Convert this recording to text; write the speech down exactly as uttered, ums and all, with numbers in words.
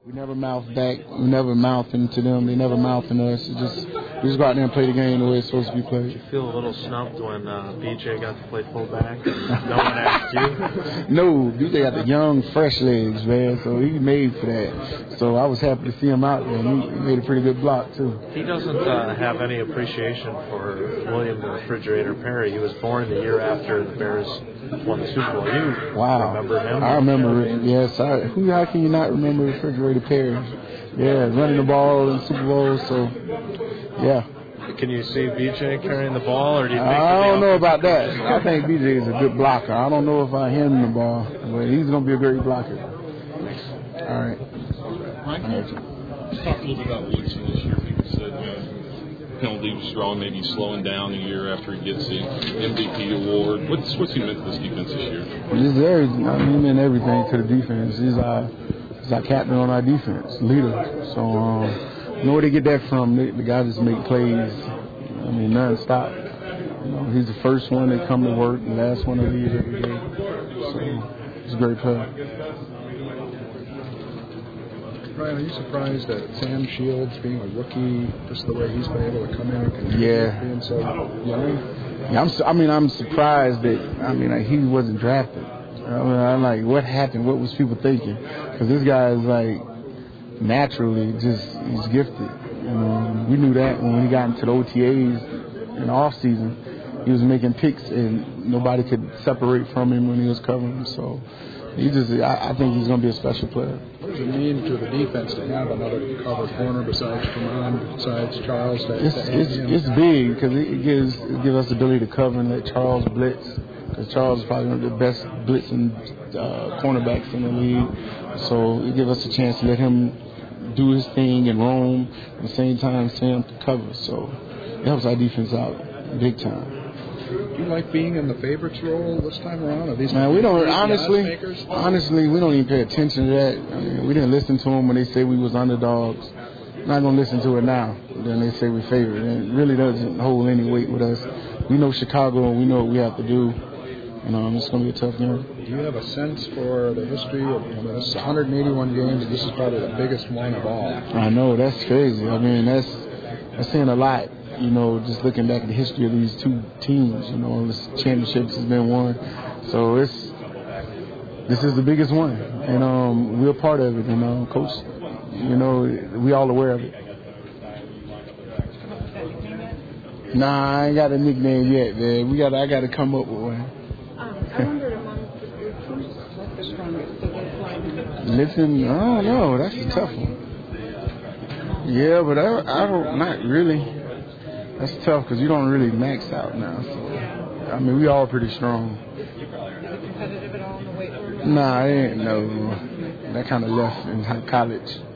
We never mouth back. We never mouth into them. They never mouth into us. It just we just go out there and play the game the way it's supposed to be played. Did you feel a little snubbed when uh, B J got to play fullback and no one asked you? No, B J got the young, fresh legs, man. So he made for that. So I was happy to see him out there. He, he made a pretty good block too. He doesn't uh, have any appreciation for William the Refrigerator Perry. He was born the year after the Bears won the Super Bowl. You wow. remember him? I remember it. Yes. I, who? How can you not remember Refrigerator Perry? Yeah, running the ball in Super Bowl. So, yeah. Can you see B J carrying the ball, or do you think? I don't know about that. I think B J is a good blocker. I don't know if I hand him the ball, but he's going to be a great blocker. All right. Mike, let's talk a little bit about Woodson this year. People said uh, penalty was strong, maybe slowing down a year after he gets the M V P award. What's what's he meant to this defense this year? He's very, I mean, he meant everything to the defense. He's our, he's our captain on our defense, leader. So, um, you know where they get that from? The, the guy just make plays. I mean, non-stop. You know, he's the first one that come to work, the last one to leave every day. So, he's a great player. Ryan, are you surprised that Sam Shields, being a rookie, just the way he's been able to come in and contribute, yeah. being so young? Yeah, I'm. Su- I mean, I'm surprised that I mean, like, he wasn't drafted. I mean, I'm like, what happened? What was people thinking? Because this guy is like naturally just he's gifted. You know, we knew that when he got into the O T As in the off season, he was making picks and nobody could separate from him when he was covering. So he just, I, I think he's going to be a special player. What does it mean to the defense to have another cover corner besides Tramon, besides Charles? To, it's, to it's, it's big because it gives it gives us the ability to cover and let Charles blitz. Because Charles is probably one of the best blitzing uh, cornerbacks in the league. So it gives us a chance to let him do his thing and roam at the same time Sam can cover. So it helps our defense out big time. Do you like being in the favorites role this time around? Are these Man, we don't honestly. Honestly, we don't even pay attention to that. I mean, we didn't listen to them when they say we was underdogs. Not gonna listen to it now. Then they say we favored. And it really doesn't hold any weight with us. We know Chicago and we know what we have to do. And um, it's gonna be a tough game. Do you have a sense for the history of, you know, this is one hundred eighty-one games? This is probably the biggest one of all. I know, that's crazy. I mean, that's that's saying a lot. You know, just looking back at the history of these two teams, you know, this championships has been won. So it's this is the biggest one, and um, we're part of it. And um, coach, you know, we all aware of it. Nah, I ain't got a nickname yet, man. We got, I got to come up with one. Um, I wonder among the recruits what the strongest biggest line. Listen, I don't know. That's a tough one. Yeah, but I, I don't, not really. That's tough because you don't really max out now. So, I mean, we all pretty strong. Competitive at all in the weight room? Nah, I ain't no. That kind of left in college.